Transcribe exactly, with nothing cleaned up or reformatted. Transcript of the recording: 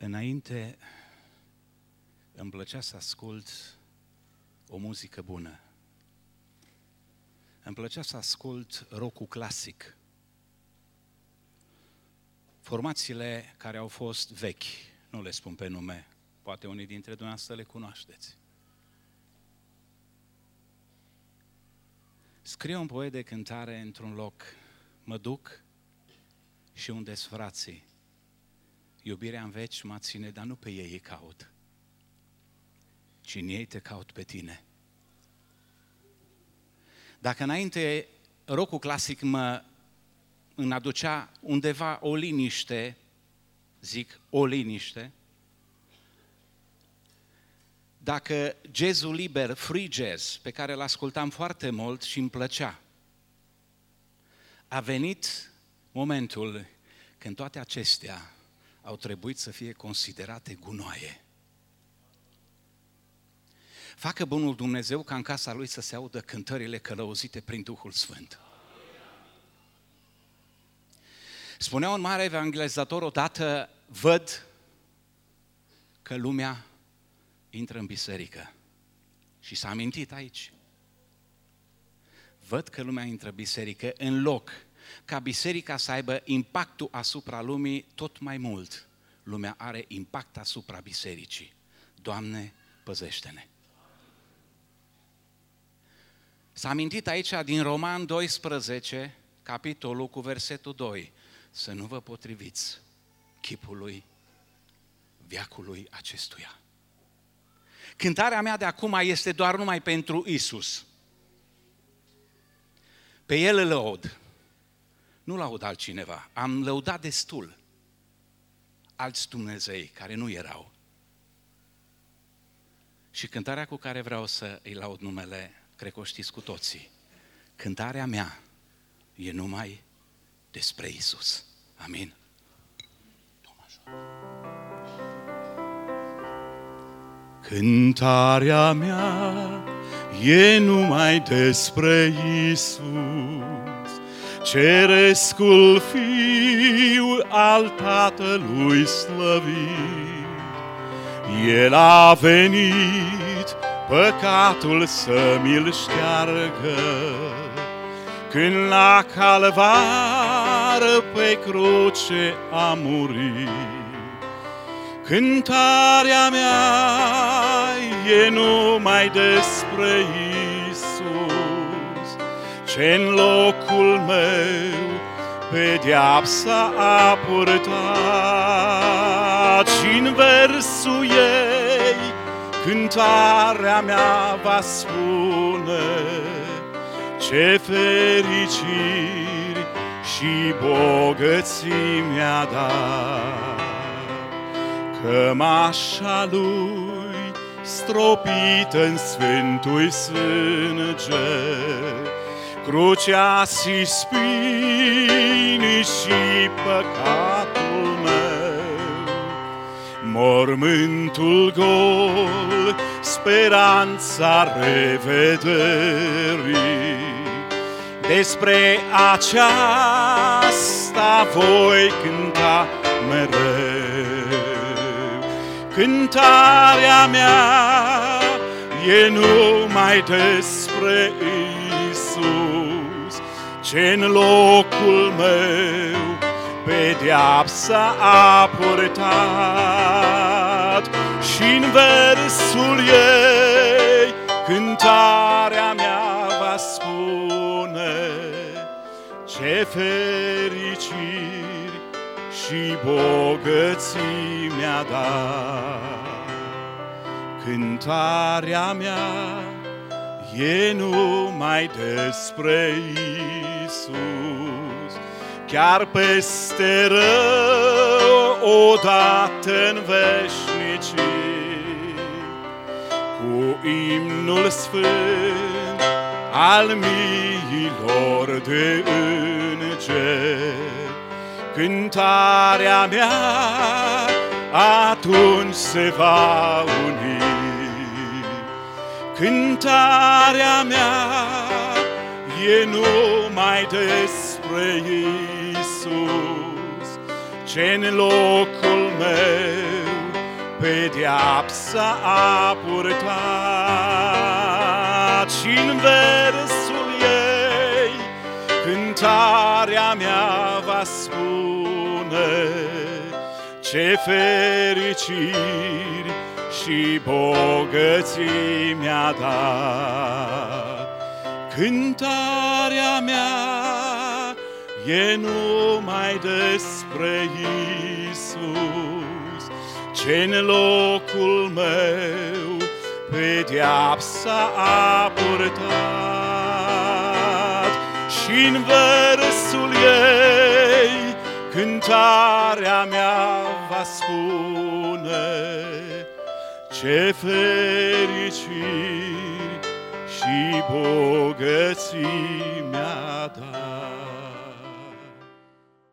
Înainte îmi plăcea să ascult o muzică bună. Îmi plăcea să ascult rock-ul clasic. Formațiile care au fost vechi, nu le spun pe nume, poate unii dintre dumneavoastră le cunoașteți. Scrie un poet de cântare într-un loc: mă duc și unde-s frații, iubirea în veci mă ține, dar nu pe ei îi caut, ci în ei te caut pe tine. Dacă înainte rock-ul clasic mă îmi aducea undeva o liniște, zic o liniște, dacă jazzul liber, free jazz, pe care îl ascultam foarte mult și îmi plăcea, a venit momentul când toate acestea au trebuit să fie considerate gunoaie. Facă bunul Dumnezeu ca în casa Lui să se audă cântările călăuzite prin Duhul Sfânt. Spunea un mare evangelizator odată: văd că lumea intră în biserică. Și s-a amintit aici. Văd că lumea intră în biserică, în loc ca biserica să aibă impactul asupra lumii tot mai mult. Lumea are impact asupra bisericii. Doamne, păzește-ne! S-a amintit aici din Roman doisprezece, capitolul cu versetul doi. Să nu vă potriviți chipului veacului acestuia. Cântarea mea de acum este doar numai pentru Isus. Pe El îl laud. Nu laud altcineva. Am lăudat destul alți Dumnezei care nu erau. Și cântarea cu care vreau să îi laud numele, cred că o știți cu toții. Cântarea mea e numai despre Isus. Amin. Cântarea mea e numai despre Isus, cerescul Fiu al Tatălui slăvit. El a venit păcatul să mi-l șteargă, când la calvar pe cruce a murit. Cântarea mea e numai despre Isus, ce-n locul meu pedeapsa a purtat. Și-n versul ei cântarea mea va spune ce fericiri și bogății mi-a dat. Cămașa Lui stropită în sfântul sânge, crucea și spinii și păcatul meu, mormântul gol, speranța revederii. Despre aceasta voi cânta mereu. Cântarea mea e numai despre Isus, ce-n locul meu pedeapsa a purtat. Și-n versul ei cântarea mea va spune ce fericiri și bogății mi-a dat. Cântarea mea e numai despre Isus, chiar peste rău odată în veșnicii, cu imnul sfânt al miilor de îngeri. Cântarea mea atunci se va uni. Cântarea mea e numai despre Isus, ce-n locul meu pedeapsa a purtat și-n versul ei cântarea mea va spune ce fericiri și bogății mi-a dat. Cântarea mea e numai despre Iisus, ce-n locul meu pedeapsa a purtat. Și-n versul ei cântarea mea va spune ce fericiri și bogății mi-a dat.